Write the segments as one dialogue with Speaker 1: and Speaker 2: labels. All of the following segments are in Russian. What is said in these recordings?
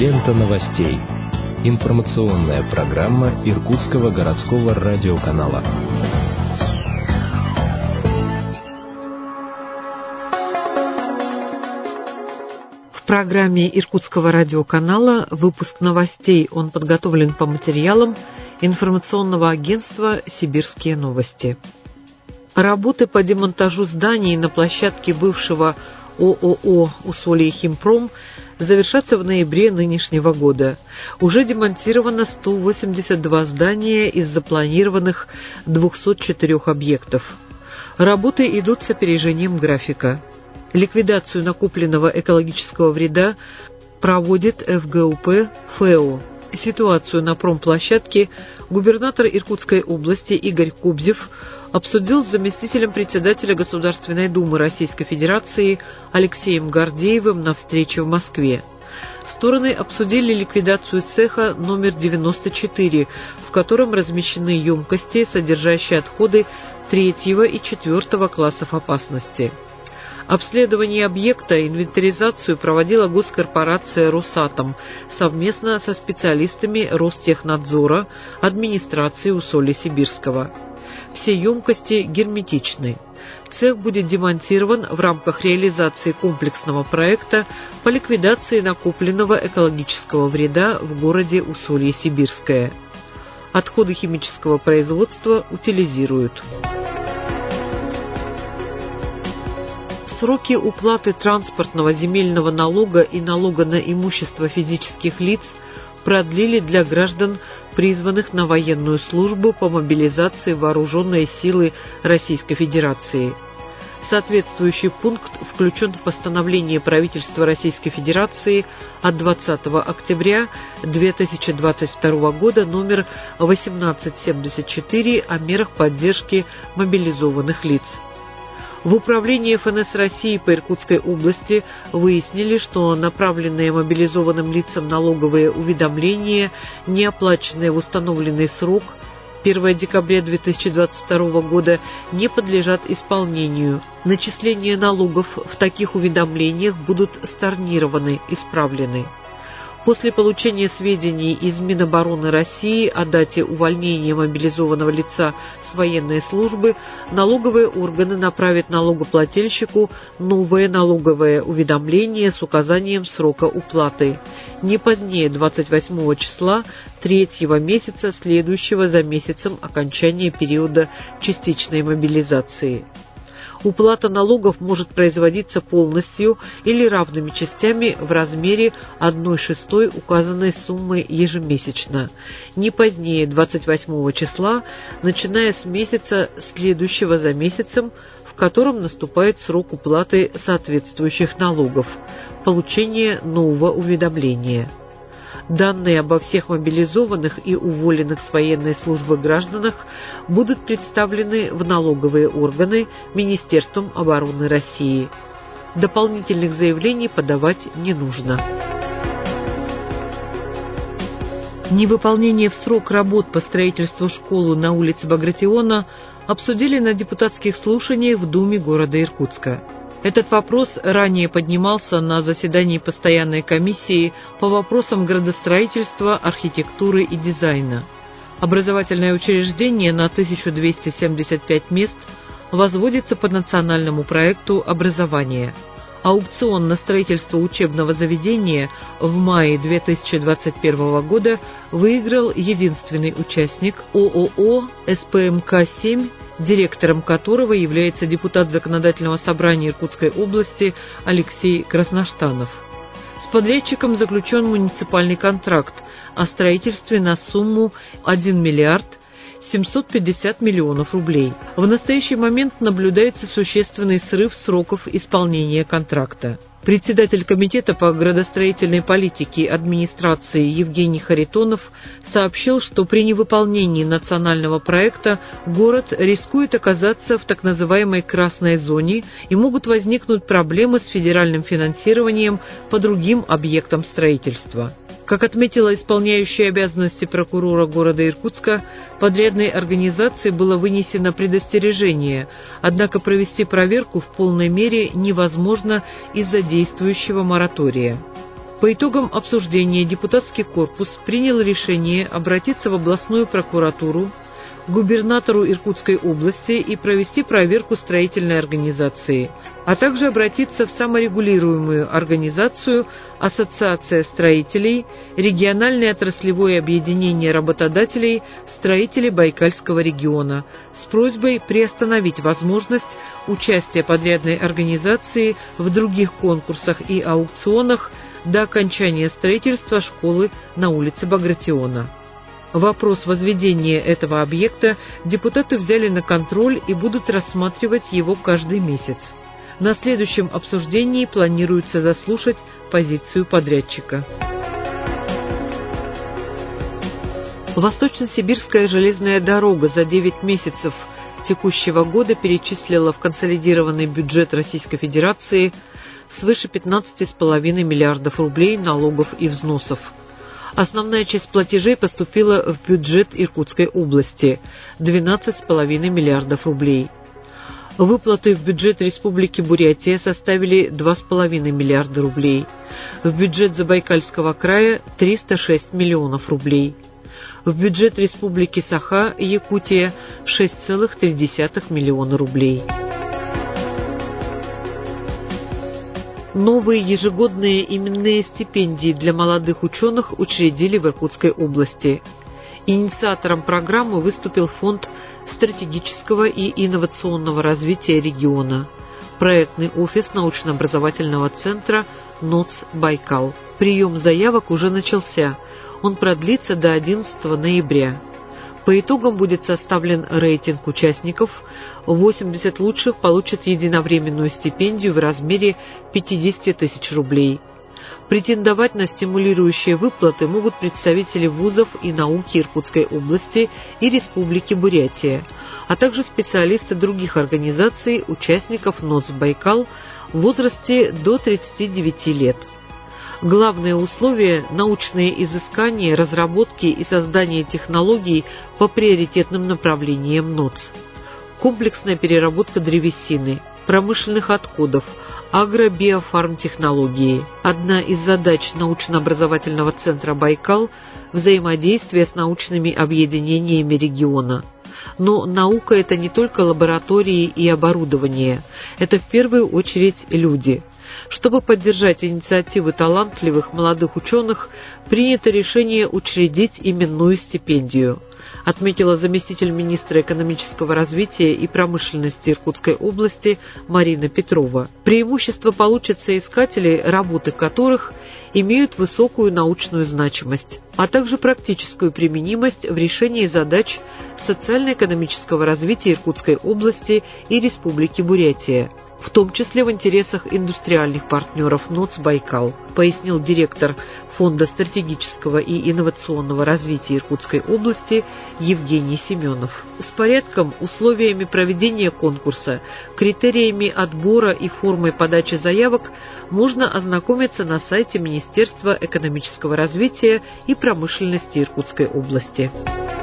Speaker 1: Лента новостей. Информационная программа Иркутского городского радиоканала.
Speaker 2: В программе Иркутского радиоканала выпуск новостей. Он подготовлен по материалам информационного агентства «Сибирские новости». Работы по демонтажу зданий на площадке бывшего ООО «Усолье-Химпром» завершатся в ноябре нынешнего года. Уже демонтировано 182 здания из запланированных 204 объектов. Работы идут с опережением графика. Ликвидацию накопленного экологического вреда проводит ФГУП ФЭО. Ситуацию на промплощадке губернатор Иркутской области Игорь Кобзев обсудил с заместителем председателя Государственной Думы Российской Федерации Алексеем Гордеевым на встрече в Москве. Стороны обсудили ликвидацию цеха номер 94, в котором размещены емкости, содержащие отходы 3 и 4 классов опасности. Обследование объекта, инвентаризацию проводила госкорпорация «Росатом» совместно со специалистами Ростехнадзора, администрации Усолья-Сибирского. Все емкости герметичны. Цех будет демонтирован в рамках реализации комплексного проекта по ликвидации накопленного экологического вреда в городе Усолье-Сибирское. Отходы химического производства утилизируют. Сроки уплаты транспортного земельного налога и налога на имущество физических лиц продлили для граждан, призванных на военную службу по мобилизации вооруженные силы Российской Федерации. Соответствующий пункт включен в постановление правительства Российской Федерации от 20 октября 2022 года номер 1874 о мерах поддержки мобилизованных лиц. В управлении ФНС России по Иркутской области выяснили, что направленные мобилизованным лицам налоговые уведомления, не оплаченные в установленный срок 1 декабря 2022 года, не подлежат исполнению. Начисления налогов в таких уведомлениях будут storнированы, исправлены. После получения сведений из Минобороны России о дате увольнения мобилизованного лица с военной службы, налоговые органы направят налогоплательщику новое налоговое уведомление с указанием срока уплаты не позднее 28 числа 3-го месяца, следующего за месяцем окончания периода частичной мобилизации. Уплата налогов может производиться полностью или равными частями в размере 1/6 указанной суммы ежемесячно, не позднее 28 числа, начиная с месяца, следующего за месяцем, в котором наступает срок уплаты соответствующих налогов, получения нового уведомления. Данные обо всех мобилизованных и уволенных с военной службы гражданах будут представлены в налоговые органы Министерством обороны России. Дополнительных заявлений подавать не нужно. Невыполнение в срок работ по строительству школы на улице Багратиона обсудили на депутатских слушаниях в Думе города Иркутска. Этот вопрос ранее поднимался на заседании постоянной комиссии по вопросам градостроительства, архитектуры и дизайна. Образовательное учреждение на 1275 мест возводится по национальному проекту образования. Аукцион на строительство учебного заведения в мае 2021 года выиграл единственный участник ООО «СПМК-7», директором которого является депутат Законодательного собрания Иркутской области Алексей Красноштанов. С подрядчиком заключен муниципальный контракт о строительстве на сумму 1 миллиард 750 миллионов рублей. В настоящий момент наблюдается существенный срыв сроков исполнения контракта. Председатель комитета по градостроительной политике администрации Евгений Харитонов сообщил, что при невыполнении национального проекта город рискует оказаться в так называемой «красной зоне» и могут возникнуть проблемы с федеральным финансированием по другим объектам строительства. Как отметила исполняющая обязанности прокурора города Иркутска, подрядной организации было вынесено предостережение, однако провести проверку в полной мере невозможно из-за действующего моратория. По итогам обсуждения депутатский корпус принял решение обратиться в областную прокуратуру, губернатору Иркутской области и провести проверку строительной организации, а также обратиться в саморегулируемую организацию Ассоциация строителей, региональное отраслевое объединение работодателей строителей Байкальского региона с просьбой приостановить возможность участия подрядной организации в других конкурсах и аукционах до окончания строительства школы на улице Багратиона. Вопрос возведения этого объекта депутаты взяли на контроль и будут рассматривать его каждый месяц. На следующем обсуждении планируется заслушать позицию подрядчика. Восточно-сибирская железная дорога за 9 месяцев текущего года перечислила в консолидированный бюджет Российской Федерации свыше 15,5 миллиардов рублей налогов и взносов. Основная часть платежей поступила в бюджет Иркутской области – 12,5 миллиардов рублей. Выплаты в бюджет Республики Бурятия составили 2,5 миллиарда рублей. В бюджет Забайкальского края – 306 миллионов рублей. В бюджет Республики Саха-Якутия – 6,3 миллиона рублей. Новые ежегодные именные стипендии для молодых ученых учредили в Иркутской области. Инициатором программы выступил Фонд стратегического и инновационного развития региона, проектный офис научно-образовательного центра НОЦ «Байкал». Прием заявок уже начался, он продлится до 11 ноября. По итогам будет составлен рейтинг участников, 80 лучших получат единовременную стипендию в размере 50 тысяч рублей. Претендовать на стимулирующие выплаты могут представители вузов и науки Иркутской области и Республики Бурятия, а также специалисты других организаций, участников НОЦ «Байкал» в возрасте до 39 лет. Главное условие – научные изыскания, разработки и создание технологий по приоритетным направлениям НОЦ. Комплексная переработка древесины, промышленных отходов, агро-биофармтехнологии. Одна из задач научно-образовательного центра «Байкал» – взаимодействие с научными объединениями региона. Но наука – это не только лаборатории и оборудование, это в первую очередь люди. Чтобы поддержать инициативы талантливых молодых ученых, принято решение учредить именную стипендию, отметила заместитель министра экономического развития и промышленности Иркутской области Марина Петрова. Преимущество получат соискатели, работы которых имеют высокую научную значимость, а также практическую применимость в решении задач социально-экономического развития Иркутской области и Республики Бурятия, в том числе в интересах индустриальных партнеров НОЦ «Байкал», пояснил директор Фонда стратегического и инновационного развития Иркутской области Евгений Семенов. С порядком, условиями проведения конкурса, критериями отбора и формой подачи заявок можно ознакомиться на сайте Министерства экономического развития и промышленности Иркутской области.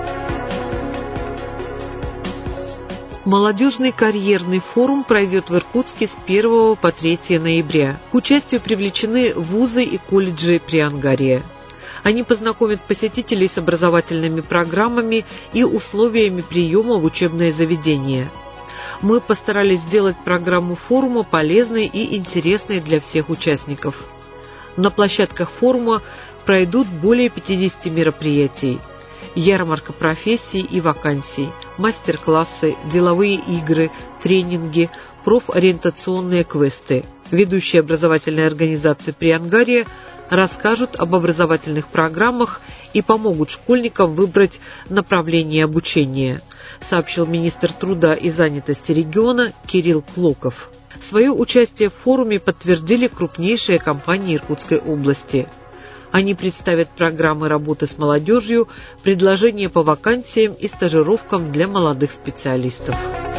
Speaker 2: Молодежный карьерный форум пройдет в Иркутске с 1 по 3 ноября. К участию привлечены вузы и колледжи Приангария. Они познакомят посетителей с образовательными программами и условиями приема в учебное заведение. Мы постарались сделать программу форума полезной и интересной для всех участников. На площадках форума пройдут более 50 мероприятий. Ярмарка профессий и вакансий, мастер-классы, деловые игры, тренинги, профориентационные квесты. Ведущие образовательные организации Приангария расскажут об образовательных программах и помогут школьникам выбрать направление обучения, сообщил министр труда и занятости региона Кирилл Клоков. Свое участие в форуме подтвердили крупнейшие компании Иркутской области. Они представят программы работы с молодежью, предложения по вакансиям и стажировкам для молодых специалистов.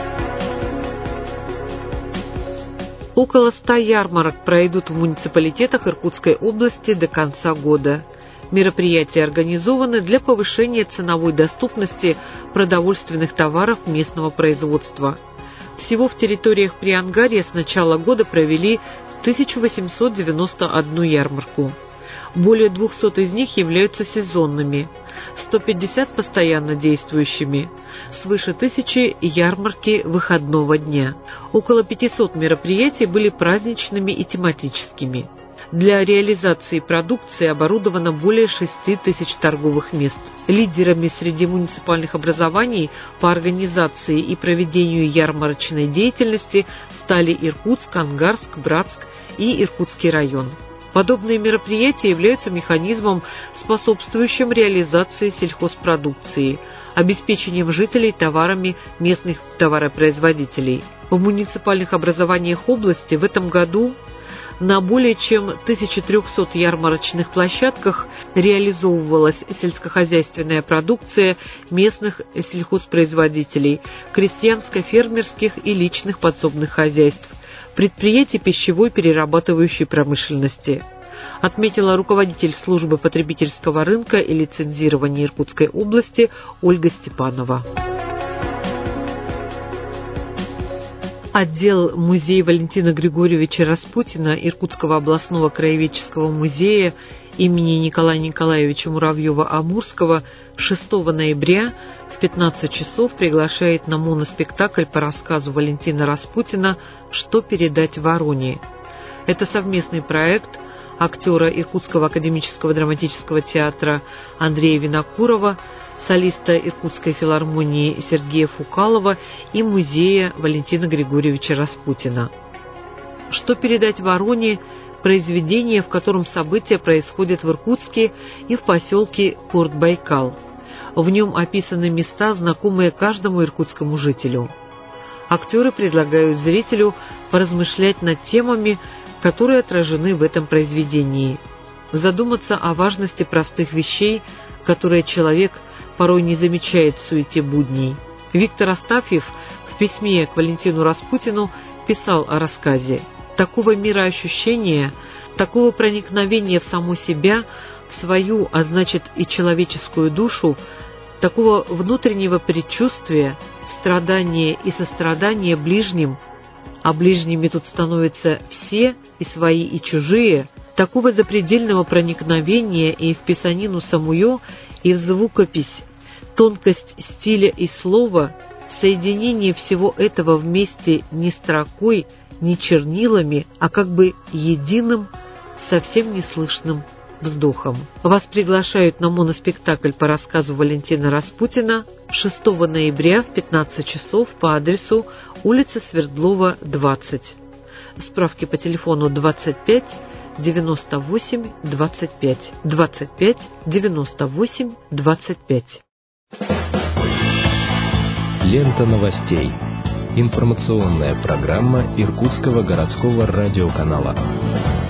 Speaker 2: Около 100 ярмарок пройдут в муниципалитетах Иркутской области до конца года. Мероприятия организованы для повышения ценовой доступности продовольственных товаров местного производства. Всего в территориях Приангария с начала года провели 1891 ярмарку. Более 200 из них являются сезонными, 150 постоянно действующими, свыше 1000 ярмарки выходного дня. Около 500 мероприятий были праздничными и тематическими. Для реализации продукции оборудовано более 6000 торговых мест. Лидерами среди муниципальных образований по организации и проведению ярмарочной деятельности стали Иркутск, Ангарск, Братск и Иркутский район. Подобные мероприятия являются механизмом, способствующим реализации сельхозпродукции, обеспечением жителей товарами местных товаропроизводителей. В муниципальных образованиях области в этом году на более чем 1300 ярмарочных площадках реализовывалась сельскохозяйственная продукция местных сельхозпроизводителей, крестьянско-фермерских и личных подсобных хозяйств, предприятий пищевой перерабатывающей промышленности, отметила руководитель службы потребительского рынка и лицензирования Иркутской области Ольга Степанова. Отдел музея Валентина Григорьевича Распутина Иркутского областного краеведческого музея имени Николая Николаевича Муравьева-Амурского 6 ноября в 15 часов приглашает на моноспектакль по рассказу Валентина Распутина «Что передать Вороне». Это совместный проект актера Иркутского академического драматического театра Андрея Винокурова, солиста Иркутской филармонии Сергея Фукалова и музея Валентина Григорьевича Распутина. «Что передать Вороне» – произведение, в котором события происходят в Иркутске и в поселке Порт-Байкал. В нем описаны места, знакомые каждому иркутскому жителю. Актеры предлагают зрителю поразмышлять над темами, которые отражены в этом произведении, задуматься о важности простых вещей, которые человек порой не замечает в суете будней. Виктор Астафьев в письме к Валентину Распутину писал о рассказе: «Такого мироощущения, такого проникновения в саму себя, в свою, а значит и человеческую душу, такого внутреннего предчувствия, страдания и сострадания ближним, а ближними тут становятся все, и свои, и чужие, такого запредельного проникновения и в писанину самую, и в звукопись, тонкость стиля и слова, соединение всего этого вместе не строкой, не чернилами, а как бы единым, совсем неслышным вздохом». Вас приглашают на моноспектакль по рассказу Валентина Распутина 6 ноября в 15 часов по адресу улица Свердлова, 20. Справки по телефону 25 98 25 25 98 25.
Speaker 1: Лента новостей. Информационная программа Иркутского городского радиоканала.